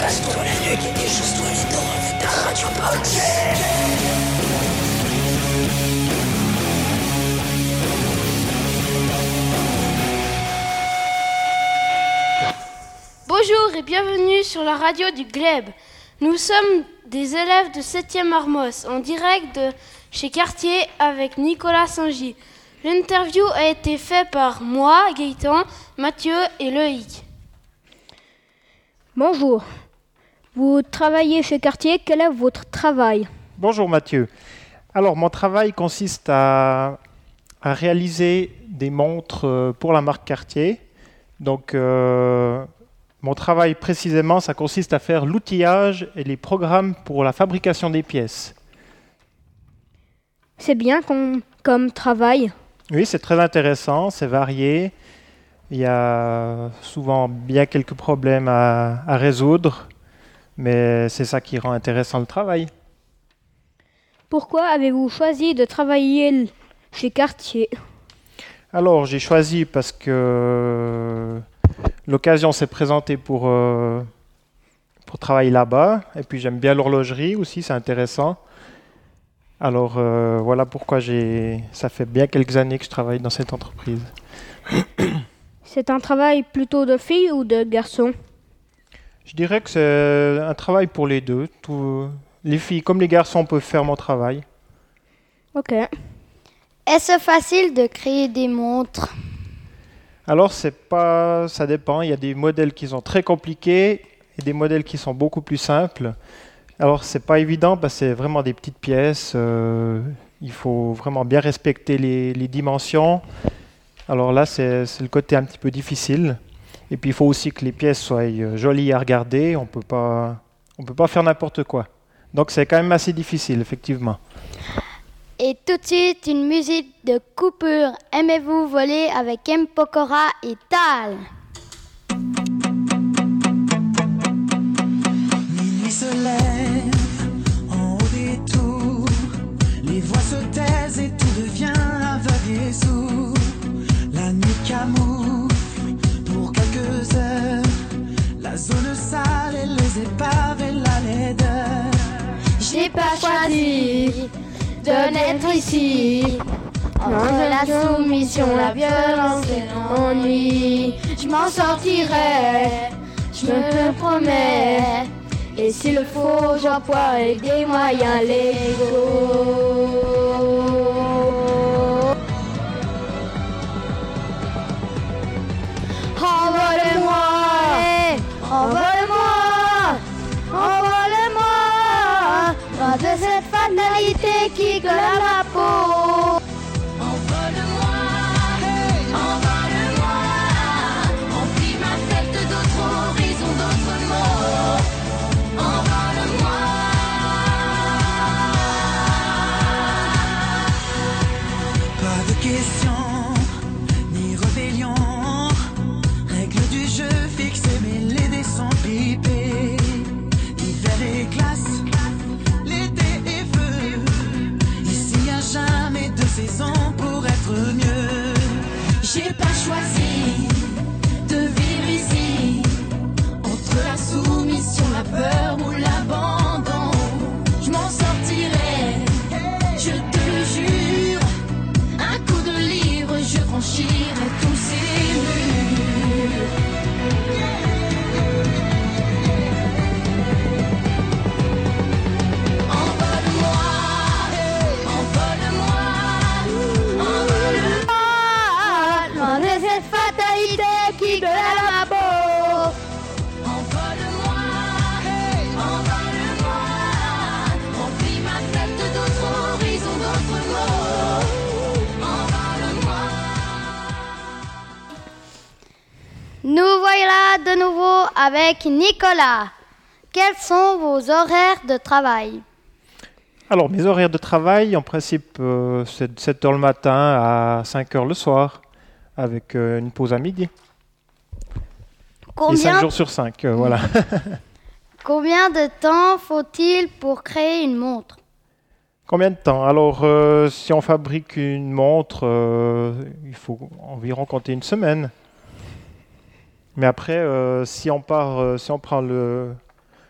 podcast pour la nuque et juste toi les dents de Radio Box. Bonjour et bienvenue sur la radio du Gleb. Nous sommes des élèves de 7e Armos en direct de chez Cartier avec Nicolas Sangy. L'interview a été faite par moi, Gaëtan, Mathieu et Loïc. Bonjour. Vous travaillez chez Cartier, quel est votre travail ? Bonjour Mathieu. Alors mon travail consiste à réaliser des montres pour la marque Cartier. Donc mon travail précisément, ça consiste à faire l'outillage et les programmes pour la fabrication des pièces. C'est bien comme travail. Oui, c'est très intéressant, c'est varié. Il y a souvent bien quelques problèmes à résoudre, mais c'est ça qui rend intéressant le travail. Pourquoi avez-vous choisi de travailler chez Cartier ? Alors, j'ai choisi parce que l'occasion s'est présentée pour travailler là-bas. Et puis, j'aime bien l'horlogerie aussi, c'est intéressant. Alors, voilà pourquoi ça fait bien quelques années que je travaille dans cette entreprise. C'est un travail plutôt de filles ou de garçons ? Je dirais que c'est un travail pour les deux. Les filles comme les garçons peuvent faire mon travail. Ok. Est-ce facile de créer des montres ? Alors, ça dépend. Il y a des modèles qui sont très compliqués et des modèles qui sont beaucoup plus simples. Alors, c'est pas évident parce que c'est vraiment des petites pièces. Il faut vraiment bien respecter les dimensions. Alors là, c'est le côté un petit peu difficile. Et puis, il faut aussi que les pièces soient jolies à regarder. On peut pas faire n'importe quoi. Donc, c'est quand même assez difficile, effectivement. Et tout de suite, une musique de coupure. Aimez-vous voler avec M. Pokora et Tal. Minuit se lève en haut des tours. Les voix se taisent et tout devient aveugle et sourd. La nuit camoufle pour quelques heures la zone sale et les épaves et la laideur. J'ai pas choisi de naître ici. Entre la soumission, la violence et l'ennui, je m'en sortirai, je me le promets. Et s'il le faut, j'emploierai des moyens légaux. Envole-moi, envole-moi, envole-moi, loin de cette fatalité qui colle à ma peau. Envole-moi, envole-moi, emplis ma tête d'autres horizons, d'autres mots. Envole-moi. Pas de questions, ni rébellion. Règles du jeu fixées, mais les dés sont pipés. Hiver et glace, l'été et feu. Ici y a jamais de saison pour être mieux. J'ai pas choisi de vivre ici, entre la soumission, la peur ou l'abandon. Je m'en sortirai, je te le jure. Un coup de livre, je franchirai tous ces murs. Envole-moi, envole-moi, envole-moi. Loin de cette fatalité qui colle à ma peau. Envole-moi, envole-moi, emplis ma tête d'autres horizons, d'autres mots. Envole-moi. Nous voilà de nouveau avec Nicolas. Quels sont vos horaires de travail ? Alors, mes horaires de travail, en principe, c'est de 7 h le matin à 5 h le soir, avec une pause à midi. Et 5 jours sur 5, voilà. Combien de temps faut-il pour créer une montre ? Combien de temps ? Alors, si on fabrique une montre, il faut environ compter une semaine. Mais après, si on prend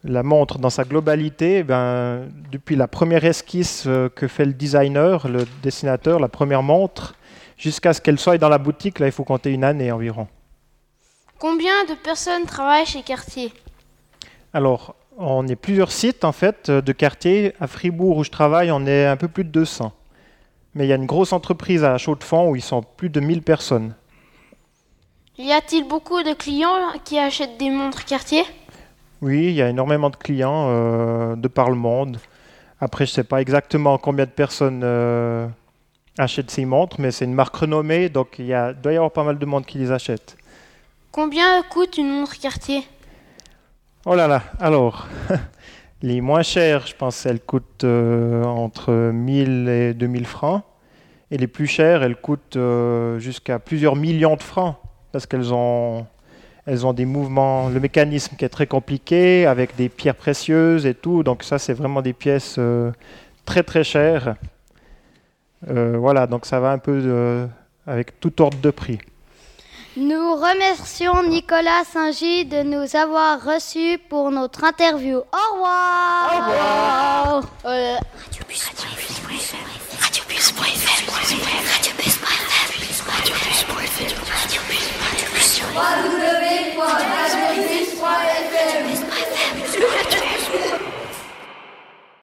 la montre dans sa globalité, depuis la première esquisse que fait le designer, le dessinateur, la première montre, jusqu'à ce qu'elle soit dans la boutique, là, il faut compter une année environ. Combien de personnes travaillent chez Cartier? Alors, on est plusieurs sites en fait de Cartier. À Fribourg où je travaille, on est un peu plus de 200. Mais il y a une grosse entreprise à Chaux-de-Fonds où ils sont plus de 1000 personnes. Y a-t-il beaucoup de clients qui achètent des montres Cartier? Oui, il y a énormément de clients de par le monde. Après, je ne sais pas exactement combien de personnes achètent ces montres, mais c'est une marque renommée, donc doit y avoir pas mal de monde qui les achète. Combien coûte une montre Cartier? Oh là là, alors, les moins chères, je pense, elles coûtent entre 1000 et 2000 francs. Et les plus chères, elles coûtent jusqu'à plusieurs millions de francs, parce qu'elles ont des mouvements, le mécanisme qui est très compliqué, avec des pierres précieuses et tout. Donc ça, c'est vraiment des pièces très très chères. Voilà, donc ça va un peu avec tout ordre de prix. Nous remercions Nicolas Saint-Gy de nous avoir reçus pour notre interview. Au revoir. Au revoir. Radio Bus.